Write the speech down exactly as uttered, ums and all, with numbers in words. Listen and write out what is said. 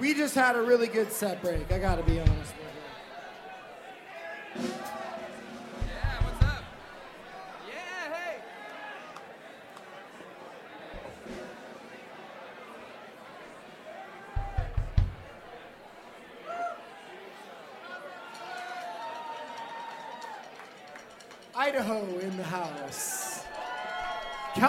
We just had a really good set break, I gotta be honest with you. Yeah, what's up? Yeah, hey. Idaho in the house.